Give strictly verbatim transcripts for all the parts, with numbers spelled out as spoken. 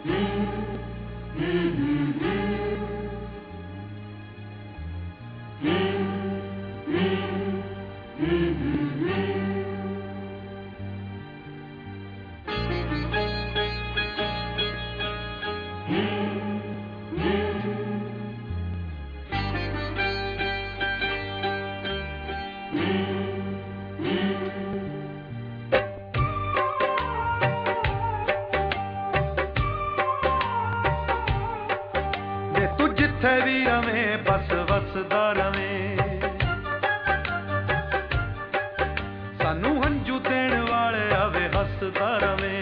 भी रवे बस वसदा रवे सानू हंजू देण वाले आवे हसदा रवे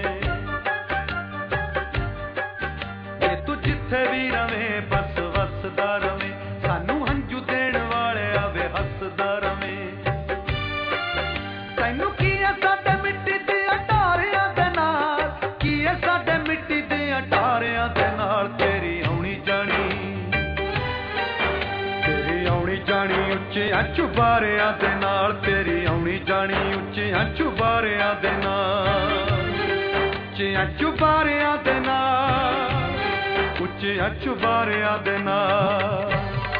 जे तू जिथे भी रवे बस वसदा रवे सानू हंजू देण वाले आवे हसदा रवे तैनू की है साडे मिट्टी दे अटारियां दे नाल की है साडे मिट्टी दे अटारियां दे नाल तेरी आउणी जानी जानी उच्चियां चुबारियां दे नाल तेरी आउणी जानी उच्चियां चुबारियां दे नाल उच्चियां चुबारियां दे नाल उच्चियां चुबारियां दे नाल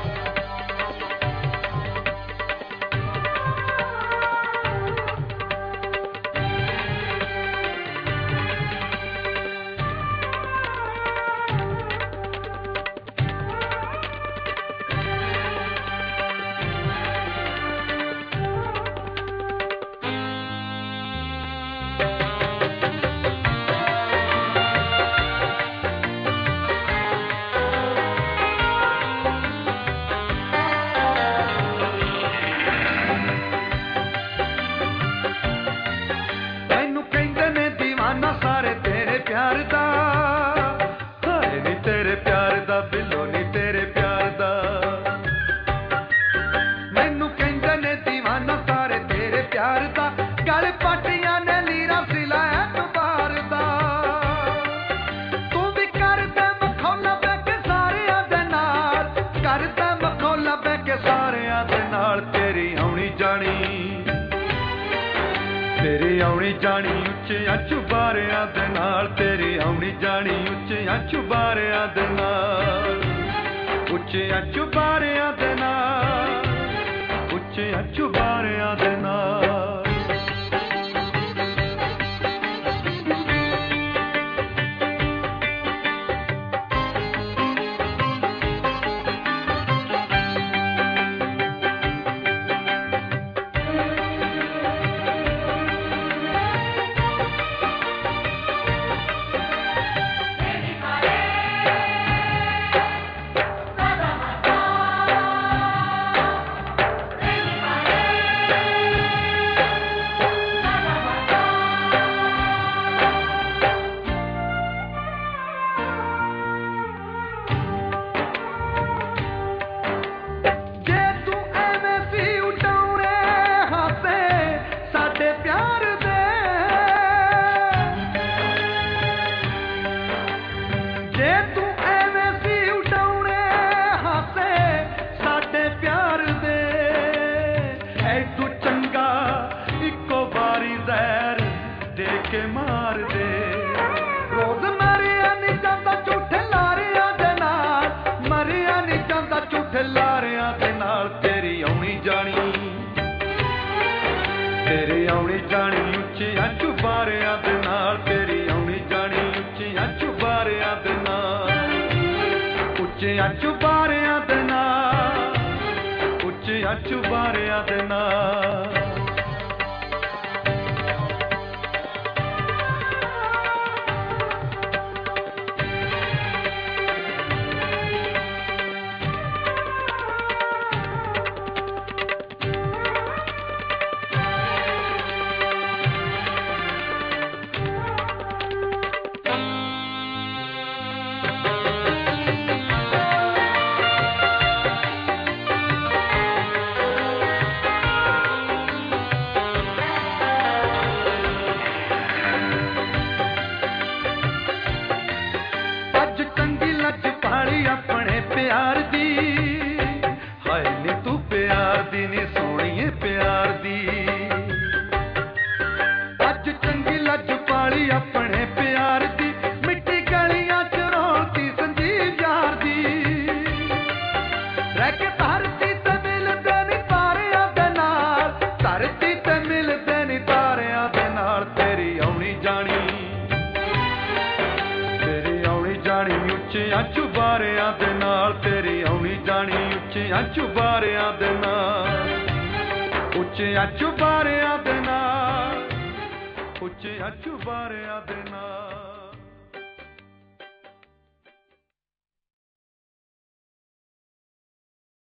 तेरी आउणी जानी उच्चियां चुबारियां दे नाल तेरी आउणी जानी उच्चियां चुबारियां दे नाल उच्चियां चुबारियां दे नाल उच्चियां चुबारियां दे नाल मार दे रोज मरिया नहीं जाता झूठे लारिया दे नाल मरिया नहीं जाता झूठे लारिया दे नाल तेरी आउणी जानी तेरी आउणी जानी उच्चियां चुबारियां दे नाल तेरी आउणी जानी उच्चियां चुबारियां दे नाल उच्चियां चुबारियां दे नाल उच्चियां चुबारियां दे नाल ਉੱਚਿਆਂ ਚੁਬਾਰਿਆਂ ਦੇ ਨਾਲ ਤੇਰੀ ਆਉਣੀ ਜਾਣੀ ਉੱਚਿਆਂ ਚੁਬਾਰਿਆਂ ਦੇ ਨਾਲ ਉੱਚਿਆਂ ਚੁਬਾਰਿਆਂ ਦੇ ਨਾਲ ਉੱਚਿਆਂ ਚੁਬਾਰਿਆਂ ਦੇ ਨਾਲ